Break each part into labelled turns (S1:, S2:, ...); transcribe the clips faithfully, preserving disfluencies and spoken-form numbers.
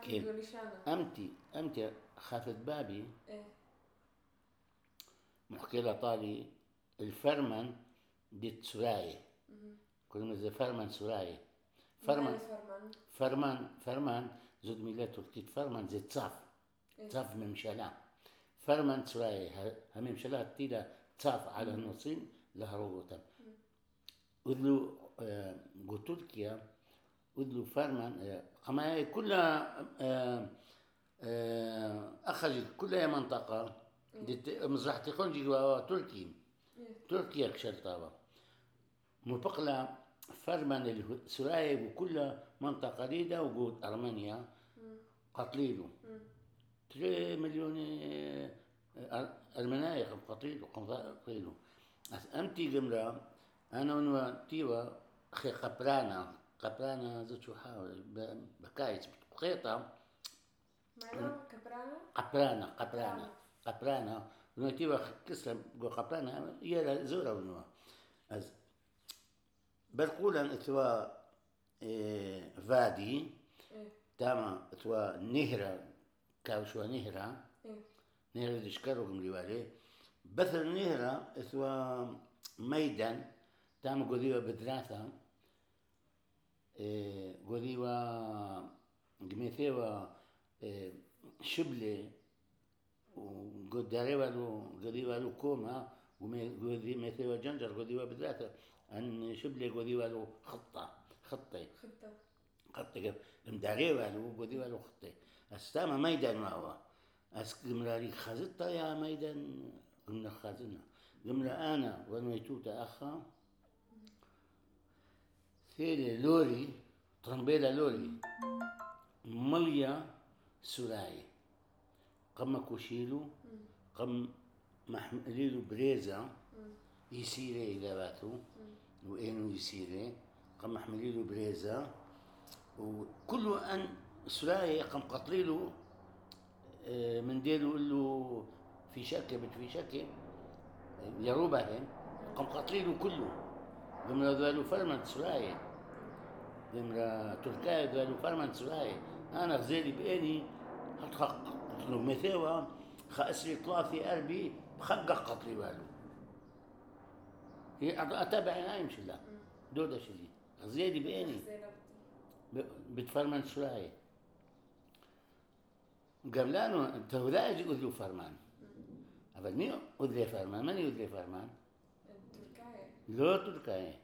S1: كيف أمتي أمتي خافت بابي
S2: إيه.
S1: محكي لها طالي الفرمن دي سراية كل ما زي فرمن سراية
S2: فرمان
S1: فرمان فرمان فرمان زود ميلاد تركيت فرمان زي تصاف تصاف من مشلا فرمان سراية هم مشلا تيلا تصاف على النصين لها روتا وذلو جو تركيا وذلو فرمان أما كلها أخرج كل منطقة مزرعة تخونجي تركي تركيا كشرطابة مبقلة فرمان السرايب وكل منطقة قريبة وجود أرمينيا قتليلو تري مليون أرمنايا قم قتليلو قم قتليلو أمتي جملة أنا ونوا تيوا خي قبرانا قبرانا زوج شو حاول بكايس بقيتها
S2: معناه كبرانا
S1: قبرانا قبرانا قبرانا ونوا تيوا كسر جو قبرانا يا زورا ونوا از برقولا اتوا إيه فادي
S2: إيه.
S1: تاما اتوا نهرة كاوشوا نهرة
S2: إيه.
S1: نهرة دشكرو قملي والي بثر نهرة اتوا ميدان تاما قديوا بدراثة إيه قديوا قميثيوا إيه شبلي وقداريوا له قديوا له كوما وميثيوا جنجر قديوا بدراثة أن شبلي قديوا له خطة خطة
S2: خطة
S1: خطة كيف مداريوا له قديوا له خطة استاما ميدان ما هو أسكمراري خزطة يا ميدان قمنا خازنا قمنا أنا ونويتوتا أخا ثيري لوري طرمبيلا لوري مليا سراي قم كوشيلو قم محمليلو بريزا يسيري إذا باتو وإنو يسيري قم محمليلو بريزا وكل أن سراي قم قطريلو من ديلو له في شكه بت في شكه يروبهم قم قطريلو كله قمنا ذالو فرمان سراي قمنا تركيا ذالو فرمان سراي أنا غزالي بإني هتحق لو مثيوا خأسري طلافي أربي بخقق قطري والو هي أتابع عيني مش لا دودة شديد غزالي بإني بتفرمان سراي قال لانو انت وذا يجي أذلو فرمان أبد مين أذلي فرمان من يذلي فرمان
S2: تركيا
S1: لا تركيا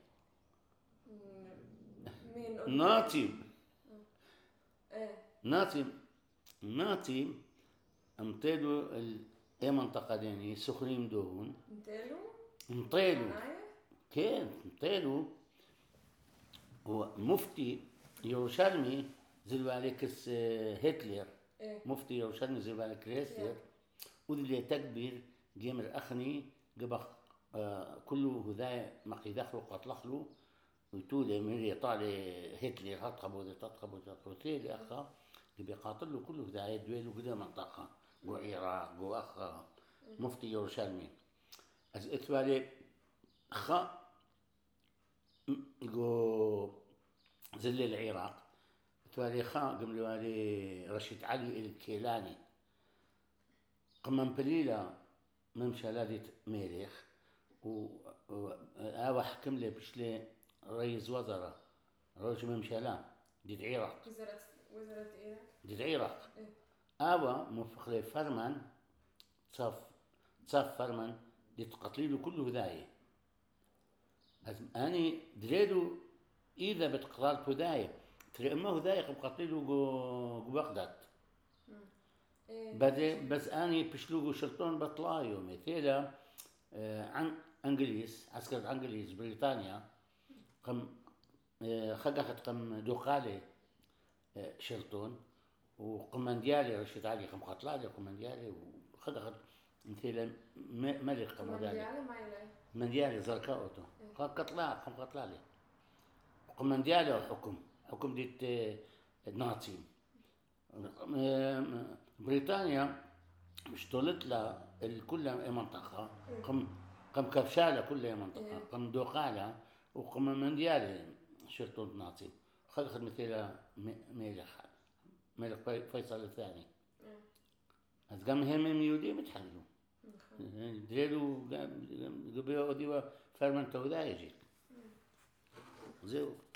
S2: مين
S1: ناطم
S2: ايه
S1: ناطم ناطم امطيلو اي منطقة ديني سخرين دهون
S2: مطيلو
S1: مطيلو كيف مطيلو هو مفتي يروشلمي زلوا عليك هتلر
S2: إيه؟
S1: مفتي يروشلمي زلوا عليك هتلر وذي تكبير جيمر أخني قبخ آه كله هذا مقي دخلوا قتلخلو ويتولي من يطالع هتلر هتقبوا ذي تتقبوا تتقبوا لي أخا بيقاتلوا كله هذا يدويلوا قدام منطقة جو العراق جو أخا مفتي يروشلمي از اتوالي خا جو زل العراق اتوالي خا قبل والي رشيد علي الكيلاني قمم بليلة ممشى لاديت ميريخ و آوى حكم لي بشلي رئيس وزراء رئيس ممشى لا ديت عراق
S2: وزارة وزارة إيه؟
S1: ديت عراق
S2: إيه؟
S1: آوى مفخلي فرمان صف صف فرمان ديت قتليله كله هداية أني دريدو إذا بتقتال هداية ترى أما هداية قم قتليله جو بغداد بعدين بس أني بشلوجو شلطون بطلايو مثلا آه عن إنجليز عسكرة إنجليز بريطانيا قم آه خجخت قم دوقالي آه شلطون وقمنديالي رشيد علي قم قتلالي قمنديالي وخجخت مثلا ملك قم
S2: قمنديالي
S1: منديالي زركاوتو قتلا قم قتلالي قمنديالي حكم حكم ديت آه ناطي بريطانيا اشتغلت لها كل منطقة قم قم كفشالة كل منطقة قم دوقالة وقم منديالي شرطة ناطي خلقت مثل ميلخ מלך פי- فيصل الثاني.
S2: إيه.
S1: אז גם הם הם יהודים התחילו.
S2: נכון.
S1: דרלו גם לגבי עוד יווה פרמנטו ודאי יג'יק. זהו.